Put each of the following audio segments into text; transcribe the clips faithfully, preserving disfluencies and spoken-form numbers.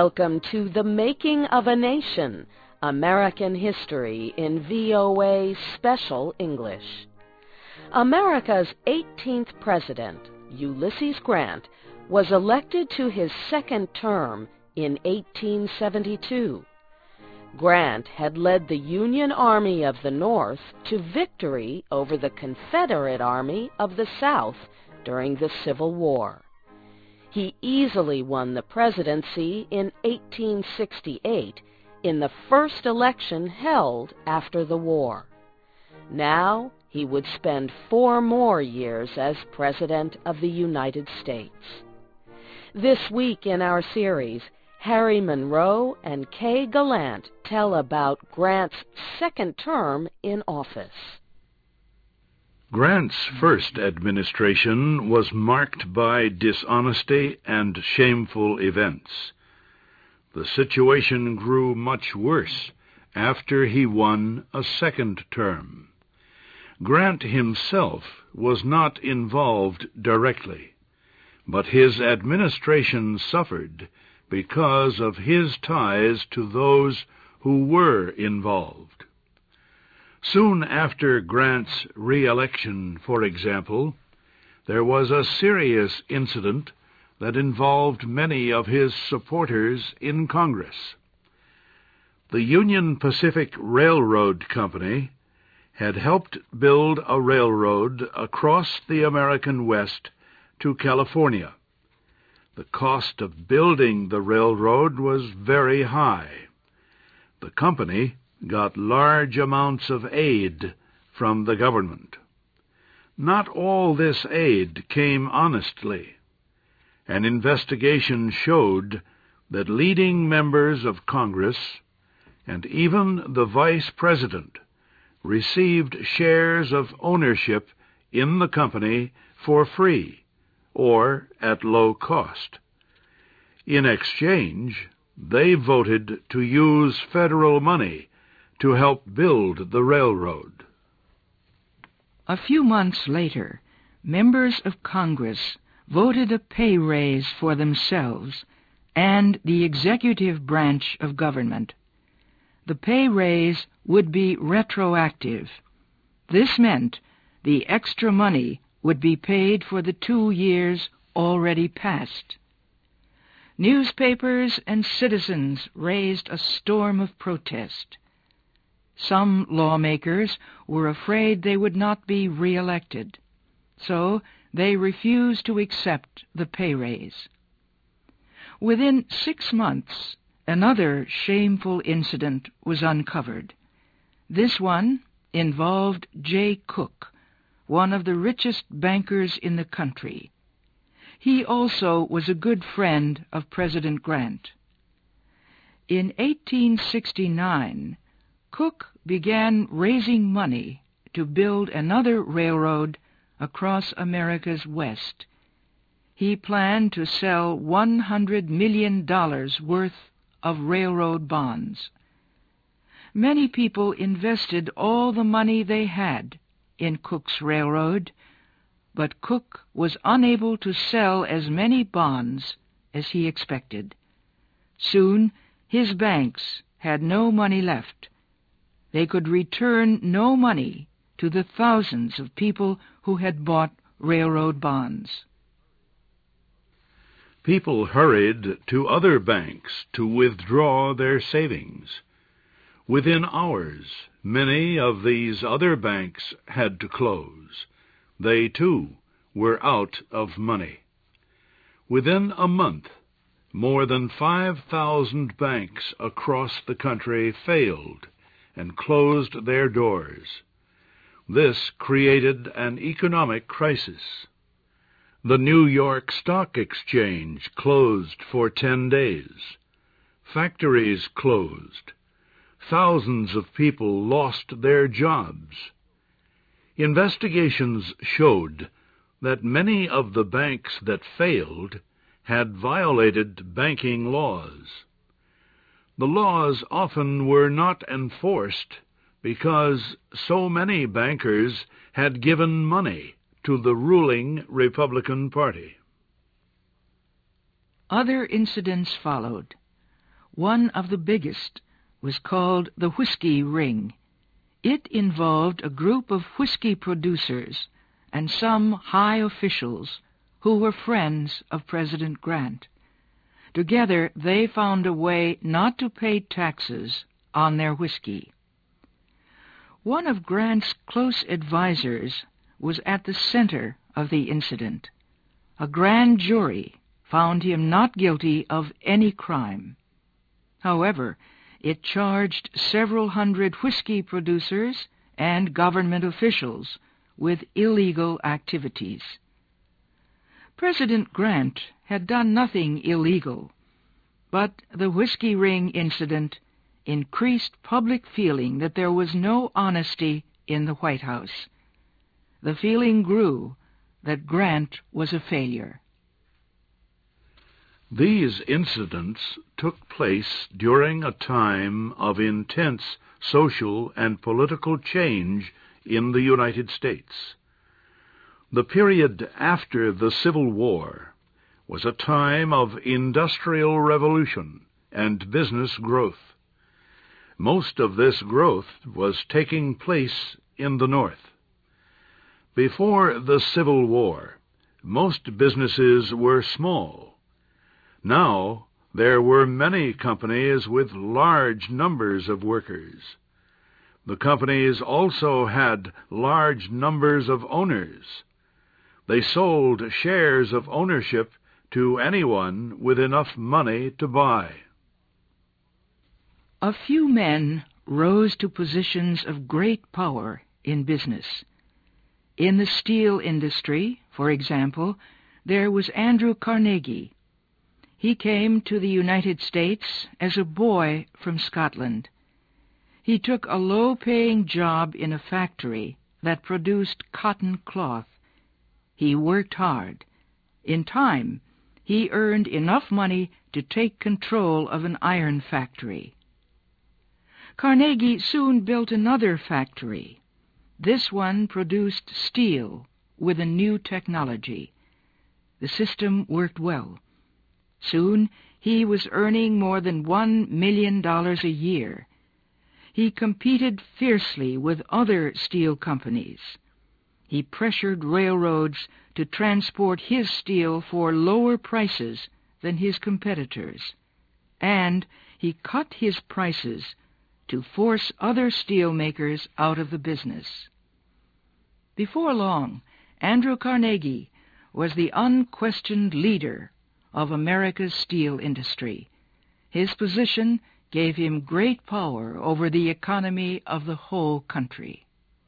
Welcome to The Making of a Nation, American History in V O A Special English. America's eighteenth president, Ulysses Grant, was elected to his second term in eighteen seventy-two. Grant had led the Union Army of the North to victory over the Confederate Army of the South during the Civil War. He easily won the presidency in eighteen sixty-eight in the first election held after the war. Now he would spend four more years as President of the United States. This week in our series, Harry Monroe and Kay Gallant tell about Grant's second term in office. Grant's first administration was marked by dishonesty and shameful events. The situation grew much worse after he won a second term. Grant himself was not involved directly, but his administration suffered because of his ties to those who were involved. Soon after Grant's re-election, for example, there was a serious incident that involved many of his supporters in Congress. The Union Pacific Railroad Company had helped build a railroad across the American West to California. The cost of building the railroad was very high. The company got large amounts of aid from the government. Not all this aid came honestly. An investigation showed that leading members of Congress and even the Vice President received shares of ownership in the company for free or at low cost. In exchange, they voted to use federal money to help build the railroad. A few months later, members of Congress voted a pay raise for themselves and the executive branch of government. The pay raise would be retroactive. This meant the extra money would be paid for the two years already passed. Newspapers and citizens raised a storm of protest. Some lawmakers were afraid they would not be re-elected, so they refused to accept the pay raise. Within six months, another shameful incident was uncovered. This one involved Jay Cooke, one of the richest bankers in the country. He also was a good friend of President Grant. In eighteen sixty-nine, Cooke began raising money to build another railroad across America's West. He planned to sell one hundred million dollars worth of railroad bonds. Many people invested all the money they had in Cooke's railroad, but Cooke was unable to sell as many bonds as he expected. Soon his banks had no money left. They could return no money to the thousands of people who had bought railroad bonds. People hurried to other banks to withdraw their savings. Within hours, many of these other banks had to close. They, too, were out of money. Within a month, more than five thousand banks across the country failed and closed their doors. This created an economic crisis. The New York Stock Exchange closed for ten days. Factories closed. Thousands of people lost their jobs. Investigations showed that many of the banks that failed had violated banking laws. The laws often were not enforced because so many bankers had given money to the ruling Republican Party. Other incidents followed. One of the biggest was called the Whiskey Ring. It involved a group of whiskey producers and some high officials who were friends of President Grant. Together, they found a way not to pay taxes on their whiskey. One of Grant's close advisers was at the center of the incident. A grand jury found him not guilty of any crime. However, it charged several hundred whiskey producers and government officials with illegal activities. President Grant had done nothing illegal, but the Whiskey Ring incident increased public feeling that there was no honesty in the White House. The feeling grew that Grant was a failure. These incidents took place during a time of intense social and political change in the United States. The period after the Civil War was a time of industrial revolution and business growth. Most of this growth was taking place in the North. Before the Civil War, most businesses were small. Now there were many companies with large numbers of workers. The companies also had large numbers of owners. They sold shares of ownership to anyone with enough money to buy. A few men rose to positions of great power in business. In the steel industry, for example, there was Andrew Carnegie. He came to the United States as a boy from Scotland. He took a low-paying job in a factory that produced cotton cloth. He worked hard. In time, he earned enough money to take control of an iron factory. Carnegie soon built another factory. This one produced steel with a new technology. The system worked well. Soon he was earning more than one million dollars a year. He competed fiercely with other steel companies. He pressured railroads to transport his steel for lower prices than his competitors, and he cut his prices to force other steel makers out of the business. Before long, Andrew Carnegie was the unquestioned leader of America's steel industry. His position gave him great power over the economy of the whole country.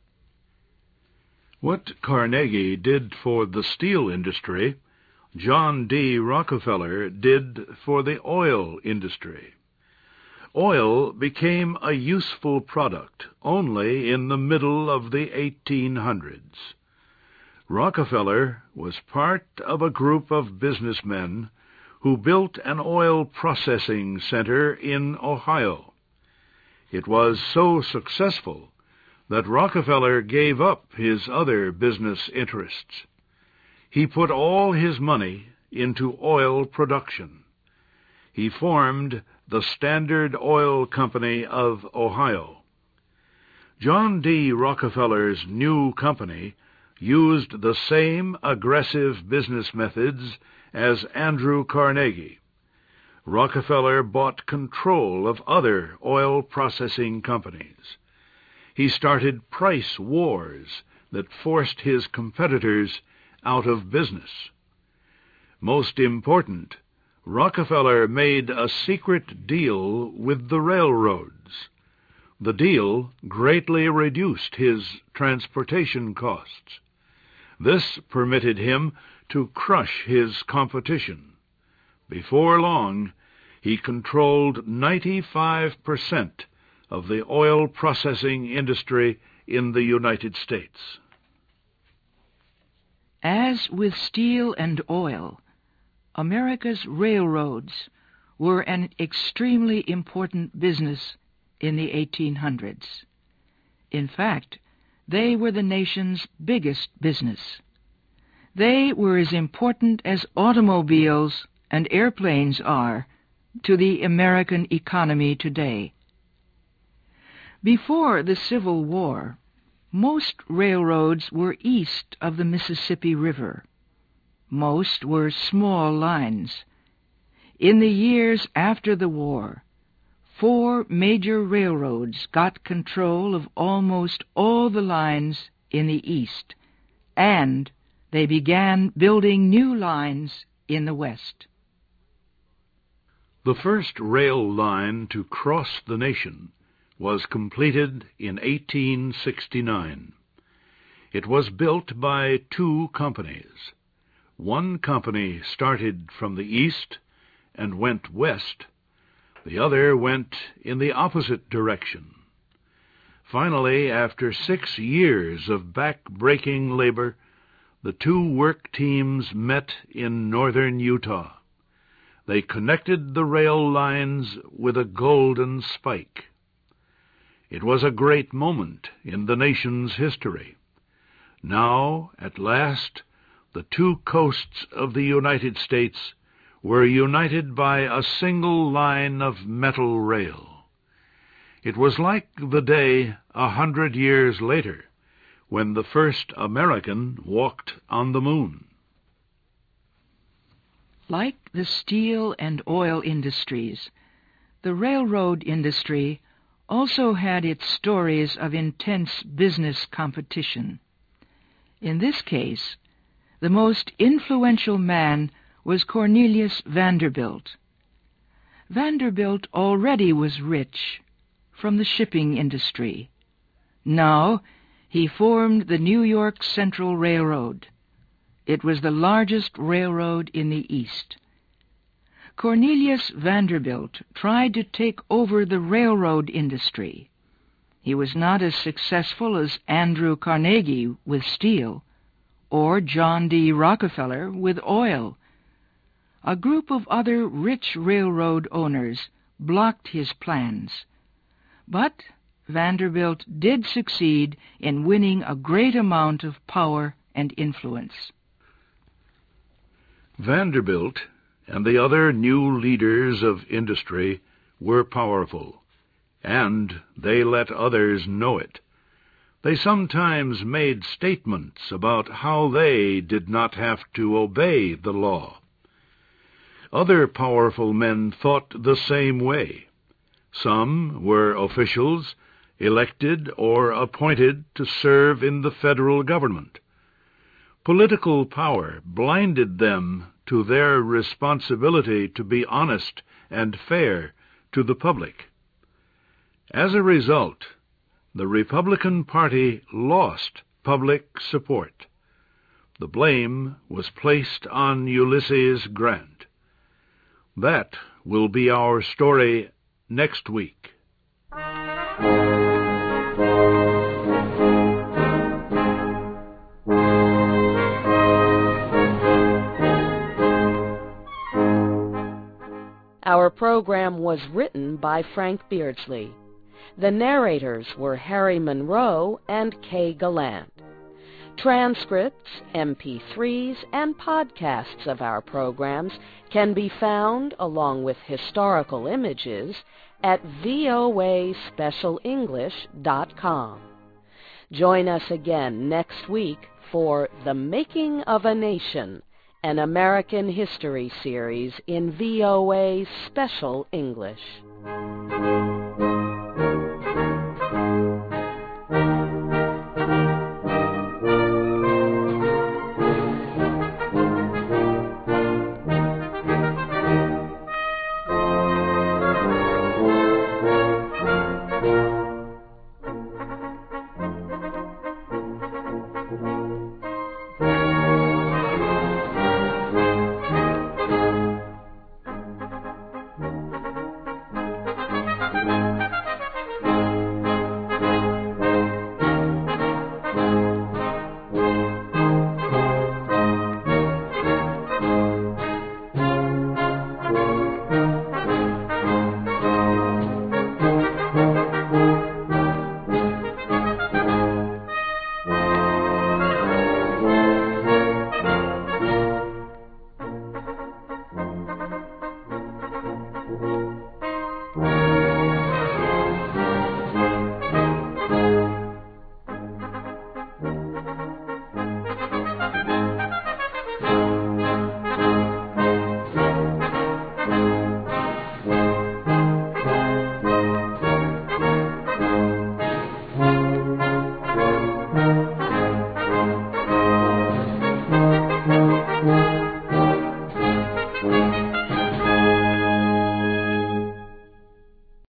What Carnegie did for the steel industry, John D. Rockefeller did for the oil industry. Oil became a useful product only in the middle of the eighteen hundreds. Rockefeller was part of a group of businessmen who built an oil processing center in Ohio. It was so successful that Rockefeller gave up his other business interests. He put all his money into oil production. He formed the Standard Oil Company of Ohio. John D. Rockefeller's new company used the same aggressive business methods as Andrew Carnegie. Rockefeller bought control of other oil processing companies. He started price wars that forced his competitors out of business. Most important, Rockefeller made a secret deal with the railroads. The deal greatly reduced his transportation costs. This permitted him to crush his competition. Before long, he controlled ninety-five percent of the oil processing industry in the United States. As with steel and oil, America's railroads were an extremely important business in the eighteen hundreds. In fact, they were the nation's biggest business. They were as important as automobiles and airplanes are to the American economy today. Before the Civil War, most railroads were east of the Mississippi River. Most were small lines. In the years after the war, four major railroads got control of almost all the lines in the east, and they began building new lines in the west. The first rail line to cross the nation was completed in eighteen sixty-nine. It was built by two companies. One company started from the east and went west. The other went in the opposite direction. Finally, after six years of back-breaking labor, the two work teams met in northern Utah. They connected the rail lines with a golden spike. It was a great moment in the nation's history. Now, at last, the two coasts of the United States were united by a single line of metal rail. It was like the day a hundred years later when the first American walked on the moon. Like the steel and oil industries, the railroad industry also had its stories of intense business competition. In this case, the most influential man was Cornelius Vanderbilt. Vanderbilt already was rich from the shipping industry. Now he formed the New York Central Railroad. It was the largest railroad in the East. Cornelius Vanderbilt tried to take over the railroad industry. He was not as successful as Andrew Carnegie with steel, or John D. Rockefeller with oil. A group of other rich railroad owners blocked his plans. But Vanderbilt did succeed in winning a great amount of power and influence. Vanderbilt and the other new leaders of industry were powerful, and they let others know it. They sometimes made statements about how they did not have to obey the law. Other powerful men thought the same way. Some were officials elected or appointed to serve in the federal government. Political power blinded them to their responsibility to be honest and fair to the public. As a result, the Republican Party lost public support. The blame was placed on Ulysses Grant. That will be our story next week. Our program was written by Frank Beardsley. The narrators were Harry Monroe and Kay Gallant. Transcripts, M P threes, and podcasts of our programs can be found, along with historical images, at V O A special english dot com. Join us again next week for The Making of a Nation, an American history series in V O A Special English.